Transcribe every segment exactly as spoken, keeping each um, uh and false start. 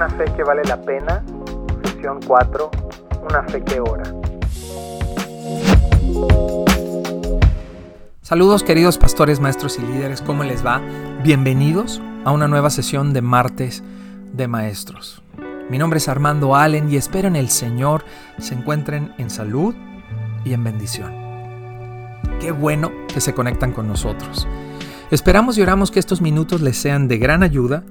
Una fe que vale la pena, sesión cuatro, una fe que ora. Saludos queridos pastores, maestros y líderes, ¿cómo les va? Bienvenidos a una nueva sesión de Martes de Maestros. Mi nombre es Armando Allen y espero en el Señor se encuentren en salud y en bendición. Qué bueno que se conectan con nosotros. Esperamos y oramos que estos minutos les sean de gran ayuda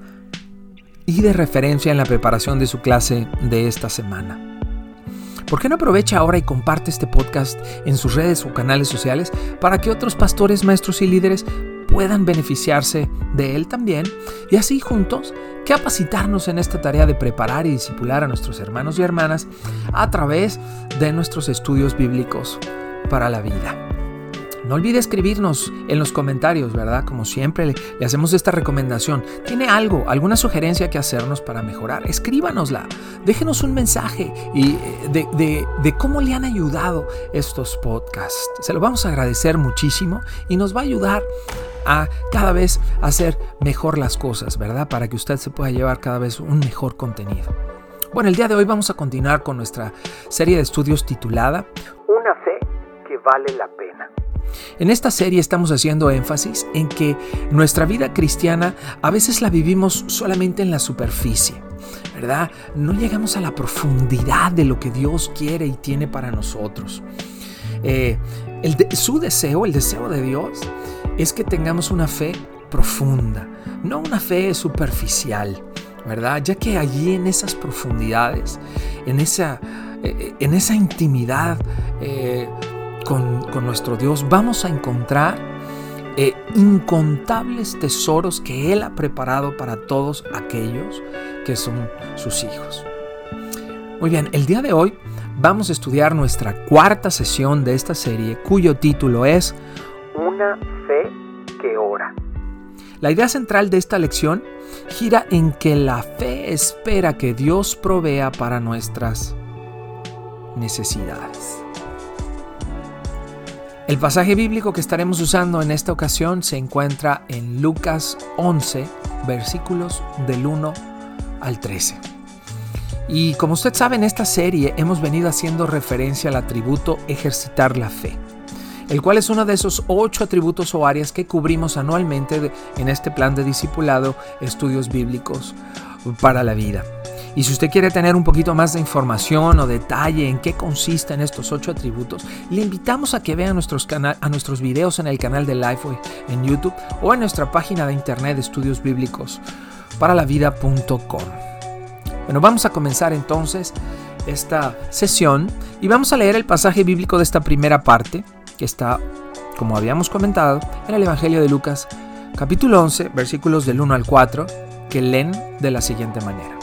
y de referencia en la preparación de su clase de esta semana. ¿Por qué no aprovecha ahora y comparte este podcast en sus redes o canales sociales para que otros pastores, maestros y líderes puedan beneficiarse de él también y así juntos capacitarnos en esta tarea de preparar y discipular a nuestros hermanos y hermanas a través de nuestros estudios bíblicos para la vida? No olvide escribirnos en los comentarios, ¿verdad? Como siempre le, le hacemos esta recomendación. ¿Tiene algo, alguna sugerencia que hacernos para mejorar? Escríbanosla. Déjenos un mensaje y de, de, de cómo le han ayudado estos podcasts. Se lo vamos a agradecer muchísimo y nos va a ayudar a cada vez hacer mejor las cosas, ¿verdad? Para que usted se pueda llevar cada vez un mejor contenido. Bueno, el día de hoy vamos a continuar con nuestra serie de estudios titulada Una fe que vale la pena. En esta serie estamos haciendo énfasis en que nuestra vida cristiana a veces la vivimos solamente en la superficie, ¿verdad? No llegamos a la profundidad de lo que Dios quiere y tiene para nosotros. Eh, el de, su deseo, el deseo de Dios, es que tengamos una fe profunda, no una fe superficial, ¿verdad? Ya que allí en esas profundidades, en esa, eh, en esa intimidad, eh, Con, con nuestro Dios vamos a encontrar eh, incontables tesoros que Él ha preparado para todos aquellos que son sus hijos. Muy bien, el día de hoy vamos a estudiar nuestra cuarta sesión de esta serie, cuyo título es Una fe que ora. La idea central de esta lección gira en que la fe espera que Dios provea para nuestras necesidades. El pasaje bíblico que estaremos usando en esta ocasión se encuentra en Lucas once, versículos del uno al trece. Y como usted sabe, en esta serie hemos venido haciendo referencia al atributo ejercitar la fe, el cual es uno de esos ocho atributos o áreas que cubrimos anualmente en este plan de discipulado, estudios bíblicos para la vida. Y si usted quiere tener un poquito más de información o detalle en qué consisten estos ocho atributos, le invitamos a que vea nuestros, cana- a nuestros videos en el canal de Lifeway en YouTube o en nuestra página de internet de estudios bíblicos para la vida punto com. Bueno, vamos a comenzar entonces esta sesión y vamos a leer el pasaje bíblico de esta primera parte que está, como habíamos comentado, en el Evangelio de Lucas, capítulo once, versículos del uno al cuatro, que leen de la siguiente manera.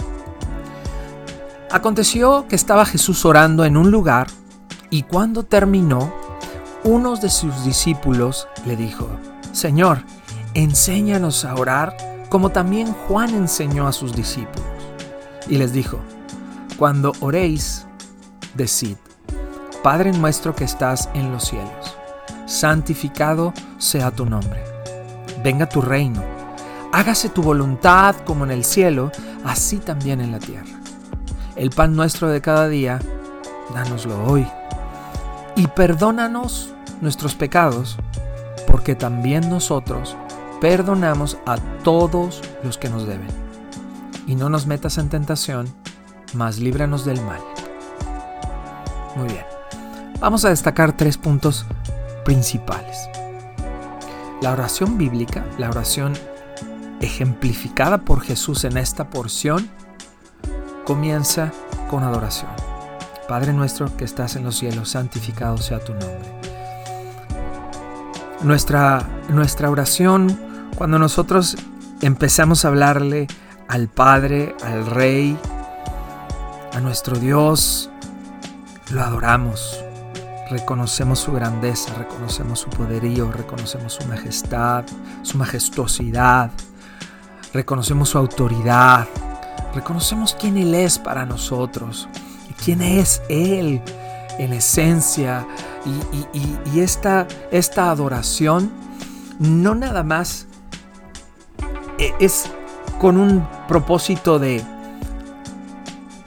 Aconteció que estaba Jesús orando en un lugar y cuando terminó, uno de sus discípulos le dijo: Señor, enséñanos a orar como también Juan enseñó a sus discípulos. Y les dijo: Cuando oréis, decid: Padre nuestro que estás en los cielos, santificado sea tu nombre. Venga tu reino, hágase tu voluntad como en el cielo, así también en la tierra. El pan nuestro de cada día, dánoslo hoy. Y perdónanos nuestros pecados, porque también nosotros perdonamos a todos los que nos deben. Y no nos metas en tentación, mas líbranos del mal. Muy bien. Vamos a destacar tres puntos principales. La oración bíblica, la oración ejemplificada por Jesús en esta porción, comienza con adoración. Padre nuestro que estás en los cielos, santificado sea tu nombre. Nuestra, nuestra oración, cuando nosotros empezamos a hablarle al Padre, al Rey, a nuestro Dios, lo adoramos. Reconocemos su grandeza, reconocemos su poderío, reconocemos su majestad, su majestuosidad, reconocemos su autoridad. Reconocemos quién Él es para nosotros y quién es Él en esencia. Y, y, y, y esta, esta adoración no nada más es con un propósito de,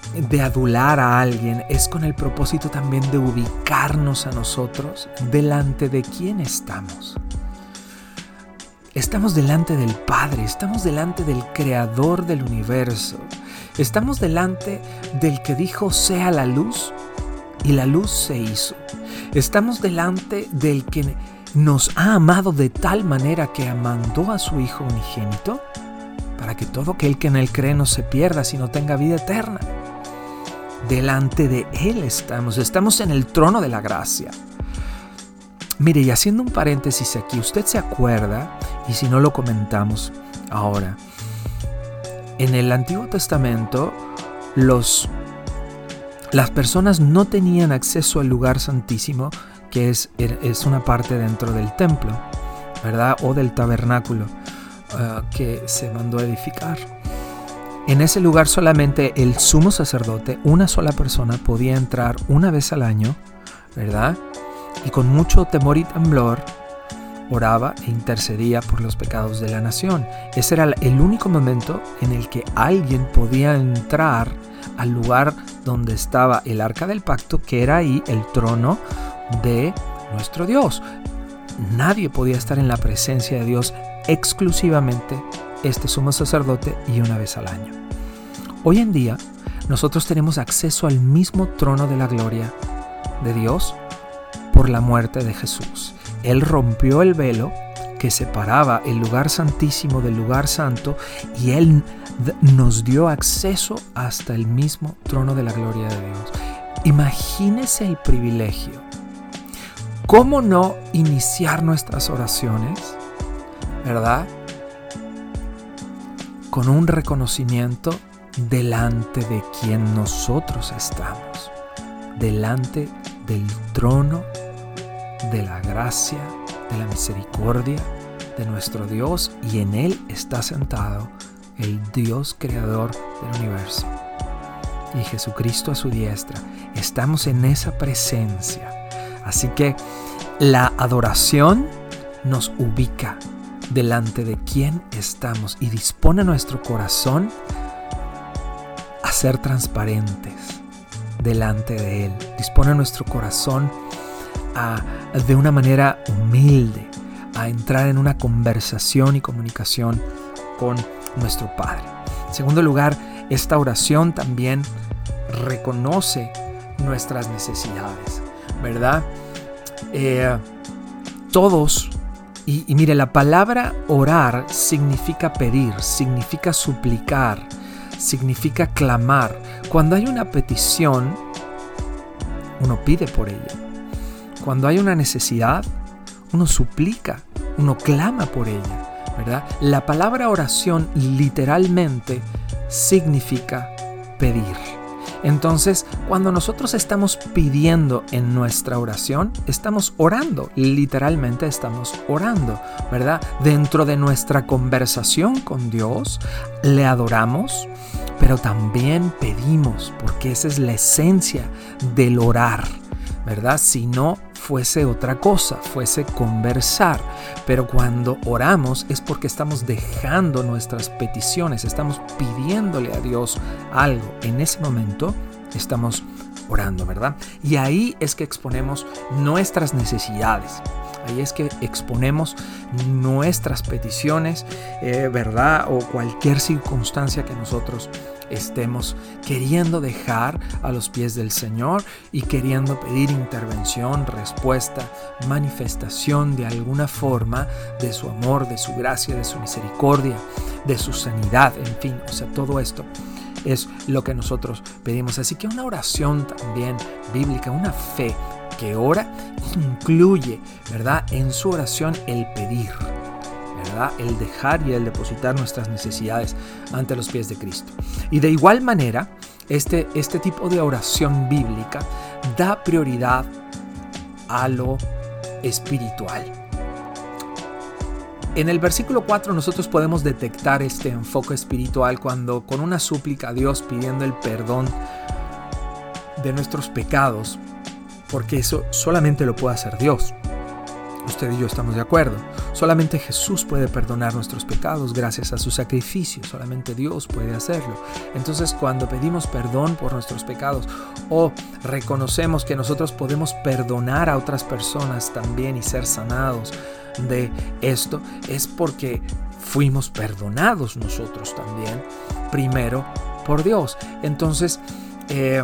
de adular a alguien, es con el propósito también de ubicarnos a nosotros delante de quién estamos. Estamos delante del Padre, estamos delante del Creador del universo, estamos delante del que dijo sea la luz y la luz se hizo. Estamos delante del que nos ha amado de tal manera que mandó a su Hijo unigénito para que todo aquel que en Él cree no se pierda, sino tenga vida eterna. Delante de Él estamos, estamos en el trono de la gracia. Mire, y haciendo un paréntesis aquí, usted se acuerda, y si no lo comentamos ahora, en el Antiguo Testamento los, las personas no tenían acceso al lugar santísimo, que es, es una parte dentro del templo, ¿verdad? O del tabernáculo uh, que se mandó a edificar. En ese lugar solamente el sumo sacerdote, una sola persona, podía entrar una vez al año, ¿verdad? Y con mucho temor y temblor oraba e intercedía por los pecados de la nación. Ese era el único momento en el que alguien podía entrar al lugar donde estaba el arca del pacto, que era ahí el trono de nuestro Dios. Nadie podía estar en la presencia de Dios, exclusivamente este sumo sacerdote, y una vez al año. Hoy en día nosotros tenemos acceso al mismo trono de la gloria de Dios por la muerte de Jesús. Él rompió el velo que separaba el lugar santísimo del lugar santo, y Él nos dio acceso hasta el mismo trono de la gloria de Dios. Imagínese el privilegio. ¿Cómo no iniciar nuestras oraciones, verdad? Con un reconocimiento delante de quien nosotros estamos, delante del trono de la gracia, de la misericordia de nuestro Dios, y en Él está sentado el Dios creador del universo y Jesucristo a su diestra. Estamos en esa presencia. Así que la adoración nos ubica delante de quién estamos y dispone nuestro corazón a ser transparentes delante de Él. Dispone nuestro corazón a, de una manera humilde, a entrar en una conversación y comunicación con nuestro Padre. En segundo lugar, esta oración también reconoce nuestras necesidades, ¿verdad? Eh, todos, y, y mire, la palabra orar significa pedir, significa suplicar, significa clamar. Cuando hay una petición, uno pide por ella. Cuando hay una necesidad, uno suplica, uno clama por ella, ¿verdad? La palabra oración literalmente significa pedir. Entonces, cuando nosotros estamos pidiendo en nuestra oración, estamos orando, literalmente estamos orando, ¿verdad? Dentro de nuestra conversación con Dios, le adoramos, pero también pedimos, porque esa es la esencia del orar, ¿verdad? Si no fuese otra cosa, fuese conversar. Pero cuando oramos es porque estamos dejando nuestras peticiones, estamos pidiéndole a Dios algo. En ese momento estamos orando, ¿verdad? Y ahí es que exponemos nuestras necesidades. Ahí es que exponemos nuestras peticiones, eh, ¿verdad? O cualquier circunstancia que nosotros estemos queriendo dejar a los pies del Señor y queriendo pedir intervención, respuesta, manifestación de alguna forma de su amor, de su gracia, de su misericordia, de su sanidad, en fin, o sea, todo esto es lo que nosotros pedimos. Así que una oración también bíblica, una fe que ora, incluye, ¿verdad?, en su oración el pedir, ¿verdad?, el dejar y el depositar nuestras necesidades ante los pies de Cristo. Y de igual manera, este, este tipo de oración bíblica da prioridad a lo espiritual. En el versículo cuatro nosotros podemos detectar este enfoque espiritual cuando, con una súplica a Dios pidiendo el perdón de nuestros pecados, porque eso solamente lo puede hacer Dios. usted y yo estamos de acuerdo. Solamente Jesús puede perdonar nuestros pecados gracias a su sacrificio. Solamente Dios puede hacerlo. Entonces, cuando pedimos perdón por nuestros pecados o reconocemos que nosotros podemos perdonar a otras personas también y ser sanados de esto, es porque fuimos perdonados nosotros también, primero por Dios. Entonces, eh,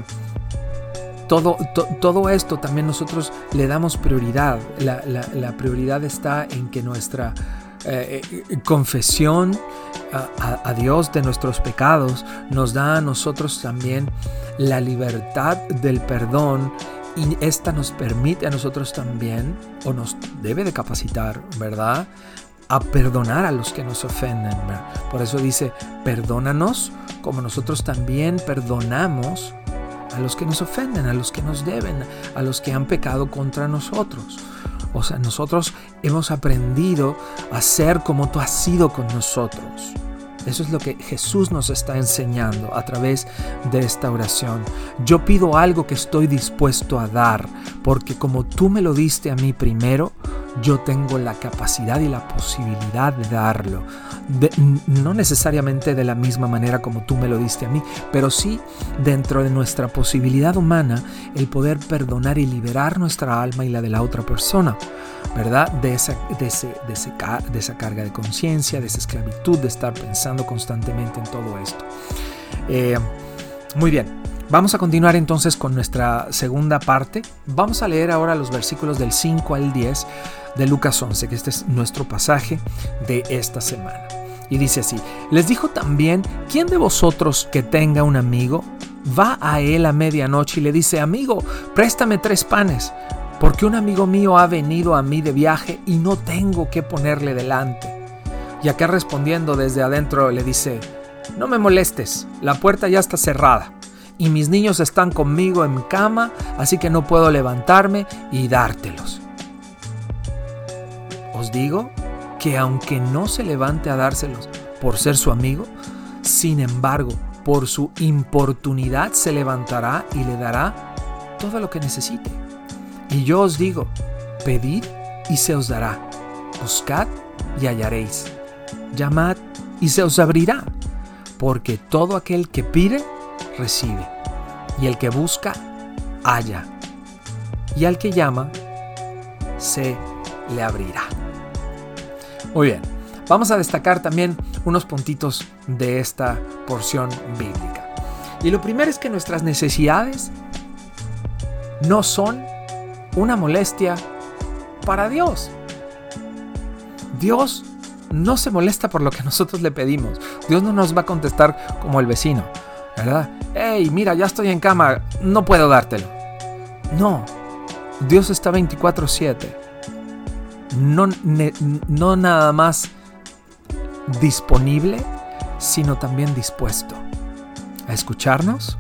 Todo, to, todo esto también nosotros le damos prioridad. La, la, la prioridad está en que nuestra eh, confesión a, a, a Dios de nuestros pecados nos da a nosotros también la libertad del perdón, y esta nos permite a nosotros también, o nos debe de capacitar, ¿verdad?, a perdonar a los que nos ofenden, ¿verdad? Por eso dice, perdónanos como nosotros también perdonamos a los que nos ofenden, a los que nos deben, a los que han pecado contra nosotros. O sea, nosotros hemos aprendido a ser como tú has sido con nosotros. Eso es lo que Jesús nos está enseñando a través de esta oración. Yo pido algo que estoy dispuesto a dar, porque como tú me lo diste a mí primero, yo tengo la capacidad y la posibilidad de darlo. De, no necesariamente de la misma manera como tú me lo diste a mí, pero sí dentro de nuestra posibilidad humana, el poder perdonar y liberar nuestra alma y la de la otra persona, ¿verdad? De esa, de ese, de ese, de esa carga de conciencia, de esa esclavitud, de estar pensando constantemente en todo esto. Eh, muy bien. Vamos a continuar entonces con nuestra segunda parte. Vamos a leer ahora los versículos del cinco al diez de Lucas once, que este es nuestro pasaje de esta semana. Y dice así: les dijo también, ¿quién de vosotros que tenga un amigo va a él a medianoche y le dice, amigo, préstame tres panes, porque un amigo mío ha venido a mí de viaje y no tengo qué ponerle delante? Y aquel respondiendo desde adentro le dice, no me molestes, la puerta ya está cerrada y mis niños están conmigo en cama, así que no puedo levantarme y dártelos. Os digo que aunque no se levante a dárselos por ser su amigo, sin embargo, por su importunidad se levantará y le dará todo lo que necesite. Y yo os digo, pedid y se os dará, buscad y hallaréis, llamad y se os abrirá, porque todo aquel que pide, recibe, y el que busca, halla, y al que llama, se le abrirá. Muy bien, vamos a destacar también unos puntitos de esta porción bíblica. Y lo primero es que nuestras necesidades no son una molestia para Dios. Dios no se molesta por lo que nosotros le pedimos. Dios no nos va a contestar como el vecino, ¿verdad? Hey, mira, ya estoy en cama, no puedo dártelo. No, Dios está veinticuatro siete. No, ne, no nada más disponible, sino también dispuesto a escucharnos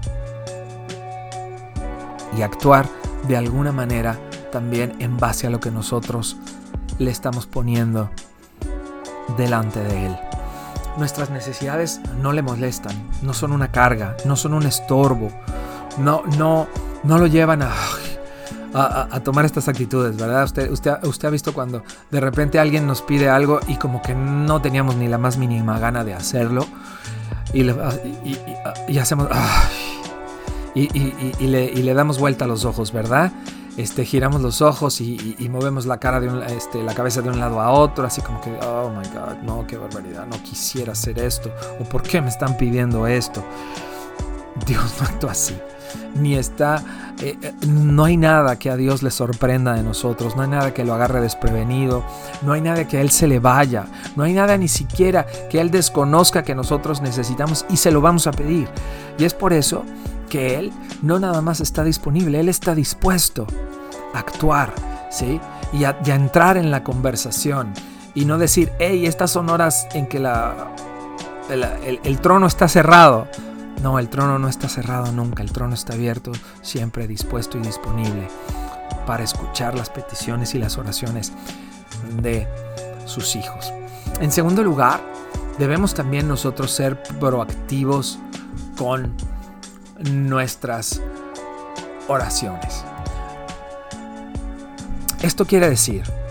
y actuar de alguna manera también en base a lo que nosotros le estamos poniendo delante de Él. Nuestras necesidades no le molestan, no son una carga, no son un estorbo, no, no, no lo llevan a, a, a tomar estas actitudes, ¿verdad? Usted, usted, usted ha visto cuando de repente alguien nos pide algo y como que no teníamos ni la más mínima gana de hacerlo y, le, y, y, y hacemos y, y, y, y, le, y le damos vuelta a los ojos, ¿verdad? Este, giramos los ojos y, y, y movemos la cara de un, este, la cabeza de un lado a otro, así como que, oh my God, no, qué barbaridad, no quisiera hacer esto, o ¿por qué me están pidiendo esto? Dios no actúa así, ni está, eh, no hay nada que a Dios le sorprenda de nosotros, no hay nada que lo agarre desprevenido, no hay nada que a Él se le vaya, no hay nada ni siquiera que Él desconozca que nosotros necesitamos y se lo vamos a pedir. Y es por eso que Él no nada más está disponible, Él está dispuesto a actuar, ¿sí? Y a, y a entrar en la conversación y no decir, hey, estas son horas en que la, el, el, el trono está cerrado. No, el trono no está cerrado nunca, el trono está abierto, siempre dispuesto y disponible para escuchar las peticiones y las oraciones de sus hijos. En segundo lugar, debemos también nosotros ser proactivos con nuestras oraciones. Esto quiere decir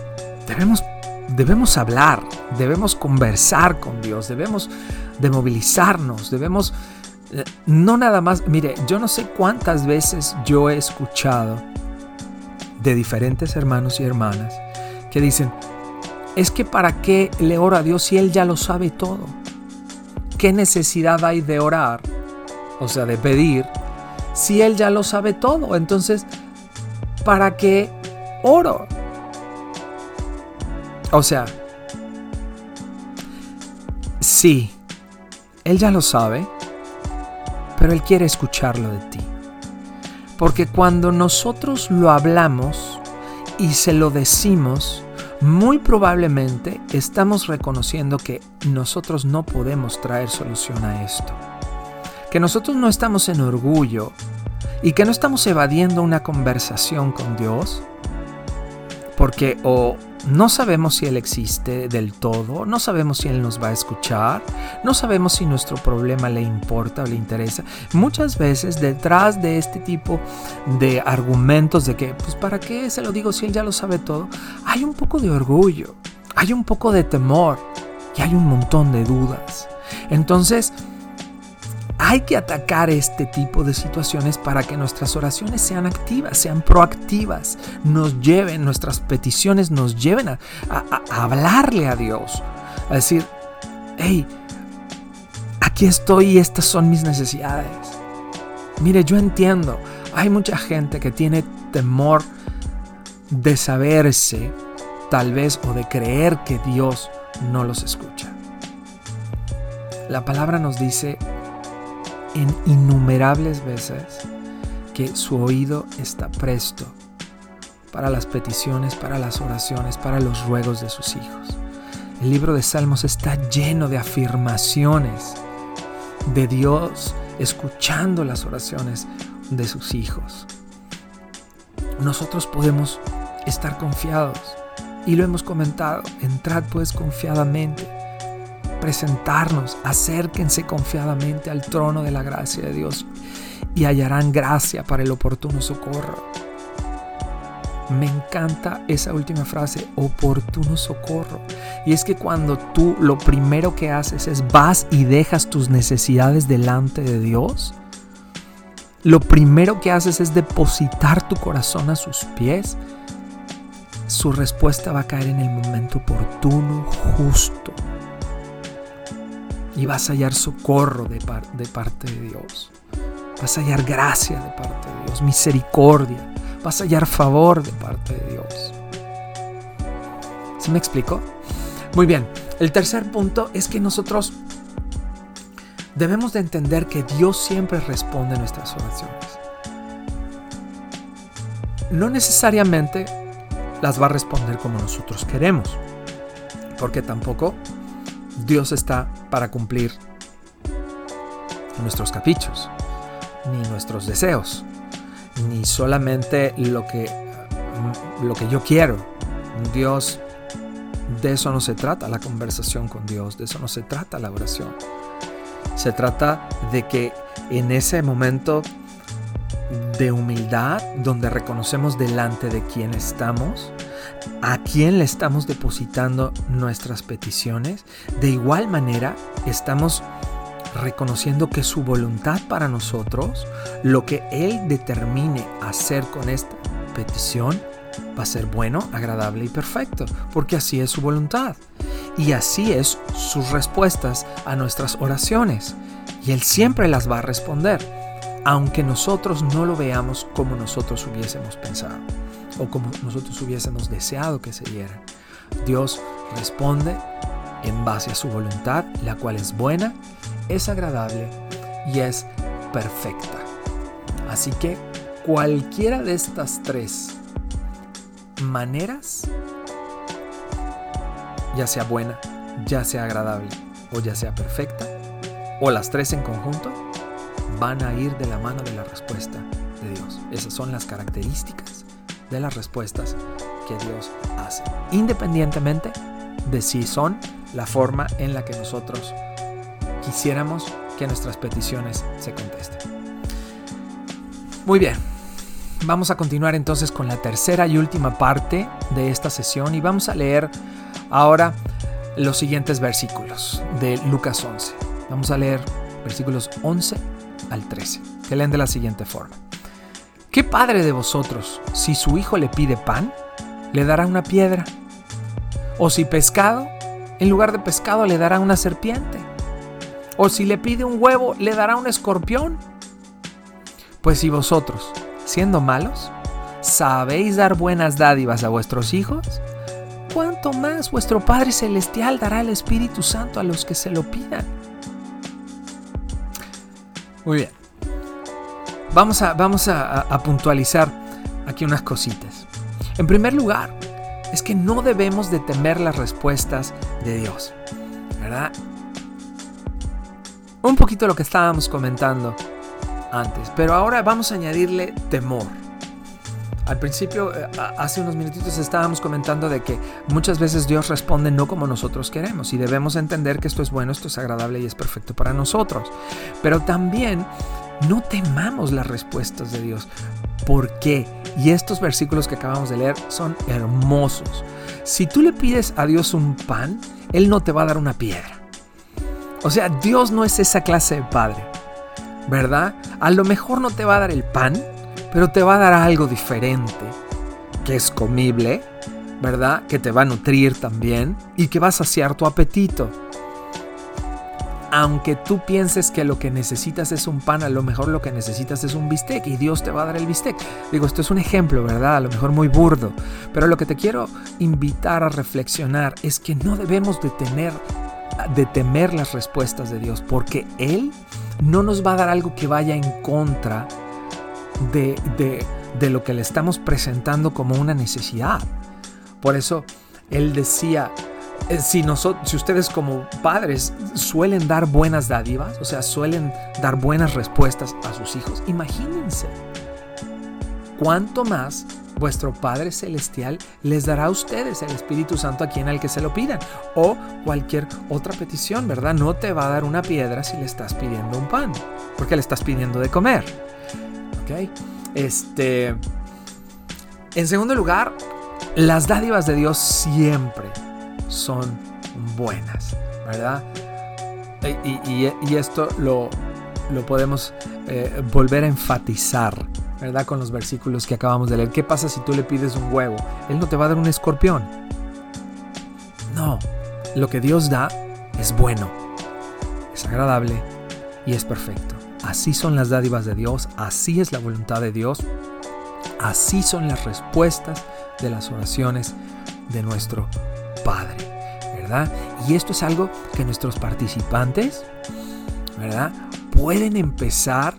debemos, debemos hablar, debemos conversar con Dios, debemos de movilizarnos, debemos, eh, no nada más, mire, yo no sé cuántas veces yo he escuchado de diferentes hermanos y hermanas que dicen, es que ¿para qué le oro a Dios si Él ya lo sabe todo? ¿Qué necesidad hay de orar? O sea, de pedir, si Él ya lo sabe todo. Entonces, ¿para qué oro? O sea, sí, Él ya lo sabe, pero Él quiere escucharlo de ti. Porque cuando nosotros lo hablamos y se lo decimos, muy probablemente estamos reconociendo que nosotros no podemos traer solución a esto. Que nosotros no estamos en orgullo y que no estamos evadiendo una conversación con Dios porque o no sabemos si Él existe del todo, no sabemos si Él nos va a escuchar, no sabemos si nuestro problema le importa o le interesa. Muchas veces detrás de este tipo de argumentos de que, pues ¿para qué se lo digo si Él ya lo sabe todo? Hay un poco de orgullo, hay un poco de temor y hay un montón de dudas. Entonces, hay que atacar este tipo de situaciones para que nuestras oraciones sean activas, sean proactivas, nos lleven, nuestras peticiones nos lleven a, a, a hablarle a Dios, a decir, hey, aquí estoy y estas son mis necesidades. Mire, yo entiendo, hay mucha gente que tiene temor de saberse, tal vez, o de creer que Dios no los escucha. La palabra nos dice en innumerables veces que su oído está presto para las peticiones, para las oraciones, para los ruegos de sus hijos. El libro de Salmos está lleno de afirmaciones de Dios escuchando las oraciones de sus hijos. Nosotros podemos estar confiados y lo hemos comentado, entrad pues confiadamente, presentarnos, acérquense confiadamente al trono de la gracia de Dios y hallarán gracia para el oportuno socorro. Me encanta esa última frase, oportuno socorro. Y es que cuando tú lo primero que haces es vas y dejas tus necesidades delante de Dios, lo primero que haces es depositar tu corazón a sus pies, su respuesta va a caer en el momento oportuno, justo. Y vas a hallar socorro de, par- de parte de Dios. Vas a hallar gracia de parte de Dios, misericordia. Vas a hallar favor de parte de Dios. ¿Sí me explico? Muy bien. El tercer punto es que nosotros debemos de entender que Dios siempre responde a nuestras oraciones. No necesariamente las va a responder como nosotros queremos, porque tampoco Dios está para cumplir nuestros caprichos, ni nuestros deseos, ni solamente lo que, lo que yo quiero. Dios, de eso no se trata la conversación con Dios, de eso no se trata la oración. Se trata de que en ese momento de humildad, donde reconocemos delante de quién estamos, a quién le estamos depositando nuestras peticiones, de igual manera estamos reconociendo que su voluntad para nosotros, lo que Él determine hacer con esta petición, va a ser bueno, agradable y perfecto, porque así es su voluntad y así es sus respuestas a nuestras oraciones, y Él siempre las va a responder, aunque nosotros no lo veamos como nosotros hubiésemos pensado o como nosotros hubiésemos deseado que se dieran. Dios responde en base a su voluntad, la cual es buena, es agradable y es perfecta. Así que cualquiera de estas tres maneras, ya sea buena, ya sea agradable o ya sea perfecta, o las tres en conjunto, van a ir de la mano de la respuesta de Dios. Esas son las características de las respuestas que Dios hace, independientemente de si son la forma en la que nosotros quisiéramos que nuestras peticiones se contesten. Muy bien, vamos a continuar entonces con la tercera y última parte de esta sesión y vamos a leer ahora los siguientes versículos de Lucas once. Vamos a leer versículos once al trece, que leen de la siguiente forma. ¿Qué padre de vosotros, si su hijo le pide pan, le dará una piedra? ¿O si pescado, en lugar de pescado le dará una serpiente? ¿O si le pide un huevo, le dará un escorpión? Pues si vosotros, siendo malos, sabéis dar buenas dádivas a vuestros hijos, ¿cuánto más vuestro Padre Celestial dará el Espíritu Santo a los que se lo pidan? Muy bien. Vamos a, vamos a, a puntualizar aquí unas cositas. En primer lugar, es que no debemos de temer las respuestas de Dios, ¿verdad? Un poquito lo que estábamos comentando antes, pero ahora vamos a añadirle temor. Al principio, hace unos minutitos estábamos comentando de que muchas veces Dios responde no como nosotros queremos y debemos entender que esto es bueno, esto es agradable y es perfecto para nosotros. Pero también no temamos las respuestas de Dios. ¿Por qué? Y estos versículos que acabamos de leer son hermosos. Si tú le pides a Dios un pan, Él no te va a dar una piedra. O sea, Dios no es esa clase de padre, ¿verdad? A lo mejor no te va a dar el pan, pero te va a dar algo diferente, que es comible, ¿verdad? Que te va a nutrir también y que va a saciar tu apetito. Aunque tú pienses que lo que necesitas es un pan, a lo mejor lo que necesitas es un bistec y Dios te va a dar el bistec. Digo, esto es un ejemplo, ¿verdad? A lo mejor muy burdo, pero lo que te quiero invitar a reflexionar es que no debemos de tener, de temer las respuestas de Dios, porque Él no nos va a dar algo que vaya en contra de, de, de lo que le estamos presentando como una necesidad. Por eso Él decía, si, nosotros, si ustedes como padres suelen dar buenas dádivas, o sea, suelen dar buenas respuestas a sus hijos, imagínense cuánto más vuestro Padre Celestial les dará a ustedes el Espíritu Santo a quien al que se lo pidan, o cualquier otra petición, ¿verdad? No te va a dar una piedra si le estás pidiendo un pan, porque le estás pidiendo de comer, ¿ok? Este, en segundo lugar, las dádivas de Dios siempre son buenas, ¿verdad? Y, y, y esto lo, lo podemos eh, volver a enfatizar, ¿verdad? Con los versículos que acabamos de leer. ¿Qué pasa si tú le pides un huevo? Él no te va a dar un escorpión. No, lo que Dios da es bueno, es agradable y es perfecto. Así son las dádivas de Dios, así es la voluntad de Dios, así son las respuestas de las oraciones de nuestro Padre, ¿verdad? Y esto es algo que nuestros participantes, ¿verdad?, pueden empezar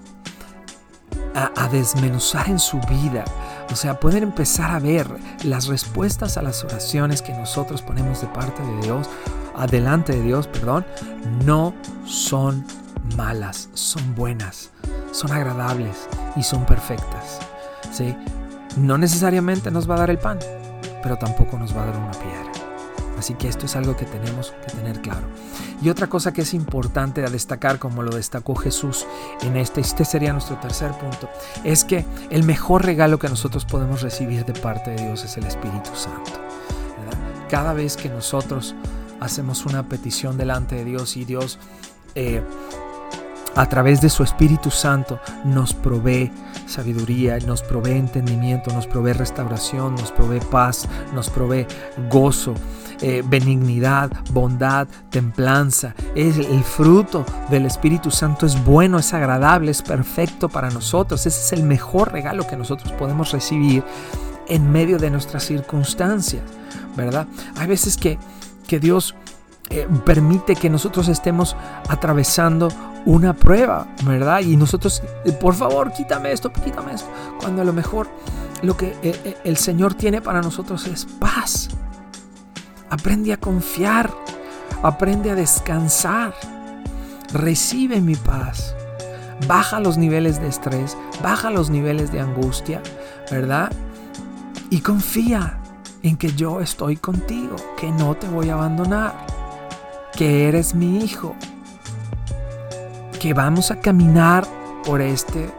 a, a desmenuzar en su vida. O sea, pueden empezar a ver las respuestas a las oraciones que nosotros ponemos de parte de Dios, adelante de Dios, perdón, no son malas, son buenas, son agradables y son perfectas, ¿sí? No necesariamente nos va a dar el pan, pero tampoco nos va a dar una piedra. Así que esto es algo que tenemos que tener claro. Y otra cosa que es importante a destacar, como lo destacó Jesús en este, este sería nuestro tercer punto, es que el mejor regalo que nosotros podemos recibir de parte de Dios es el Espíritu Santo, ¿verdad? Cada vez que nosotros hacemos una petición delante de Dios y Dios eh, a través de su Espíritu Santo nos provee sabiduría, nos provee entendimiento, nos provee restauración, nos provee paz, nos provee gozo, eh, benignidad, bondad, templanza. Es el fruto del Espíritu Santo, es bueno, es agradable, es perfecto para nosotros. Ese es el mejor regalo que nosotros podemos recibir en medio de nuestras circunstancias, ¿verdad? Hay veces que, que Dios eh, permite que nosotros estemos atravesando una prueba, ¿verdad? Y nosotros, por favor, quítame esto, quítame esto. Cuando a lo mejor lo que el, el Señor tiene para nosotros es paz. Aprende a confiar, aprende a descansar. Recibe mi paz. Baja los niveles de estrés, baja los niveles de angustia, ¿verdad? Y confía en que yo estoy contigo, que no te voy a abandonar, que eres mi hijo, que vamos a caminar por este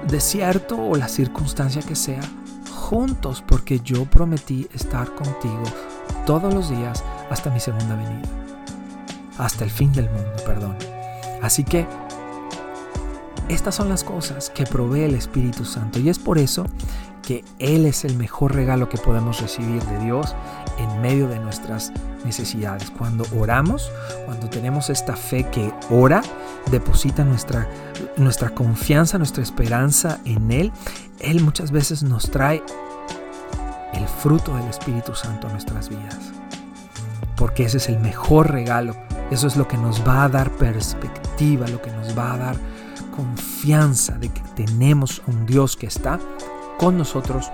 desierto o la circunstancia que sea, juntos, porque yo prometí estar contigo todos los días hasta mi segunda venida, hasta el fin del mundo, perdón. Así que estas son las cosas que provee el Espíritu Santo, y es por eso que Él es el mejor regalo que podemos recibir de Dios en medio de nuestras necesidades. Cuando oramos, cuando tenemos esta fe que ora, deposita nuestra, nuestra confianza, nuestra esperanza en Él, Él muchas veces nos trae el fruto del Espíritu Santo a nuestras vidas. Porque ese es el mejor regalo. Eso es lo que nos va a dar perspectiva, lo que nos va a dar confianza de que tenemos un Dios que está con nosotros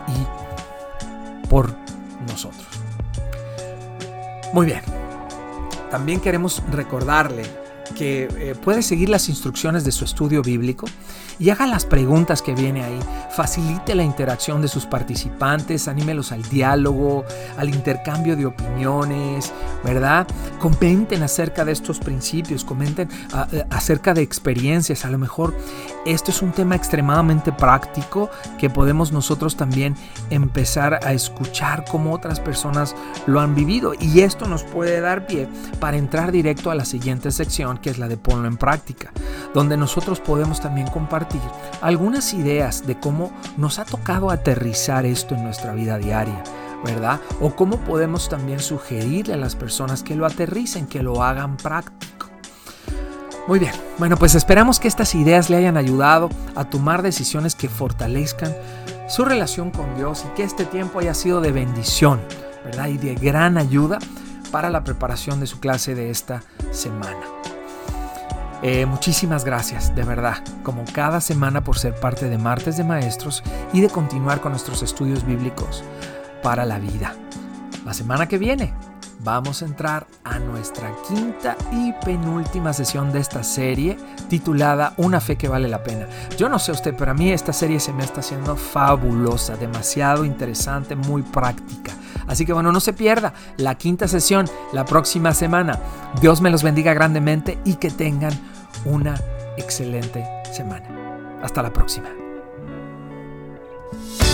y por nosotros. Muy bien. También queremos recordarle que eh, puede seguir las instrucciones de su estudio bíblico y haga las preguntas que viene ahí. Facilite la interacción de sus participantes, anímelos al diálogo, al intercambio de opiniones, ¿verdad? Comenten acerca de estos principios, comenten a, a, acerca de experiencias. A lo mejor esto es un tema extremadamente práctico que podemos nosotros también empezar a escuchar cómo otras personas lo han vivido, y esto nos puede dar pie para entrar directo a la siguiente sección, que es la de ponlo en práctica, donde nosotros podemos también compartir algunas ideas de cómo nos ha tocado aterrizar esto en nuestra vida diaria, ¿verdad? O cómo podemos también sugerirle a las personas que lo aterricen, que lo hagan práctico. Muy bien, bueno, pues esperamos que estas ideas le hayan ayudado a tomar decisiones que fortalezcan su relación con Dios, y que este tiempo haya sido de bendición, ¿verdad? Y de gran ayuda para la preparación de su clase de esta semana. Eh, muchísimas gracias, de verdad, como cada semana, por ser parte de Martes de Maestros y de continuar con nuestros estudios bíblicos para la vida. La semana que viene vamos a entrar a nuestra quinta y penúltima sesión de esta serie titulada Una fe que vale la pena. Yo no sé usted, pero a mí esta serie se me está haciendo fabulosa, demasiado interesante, muy práctica. Así que bueno, no se pierda la quinta sesión la próxima semana. Dios me los bendiga grandemente y que tengan una excelente semana. Hasta la próxima.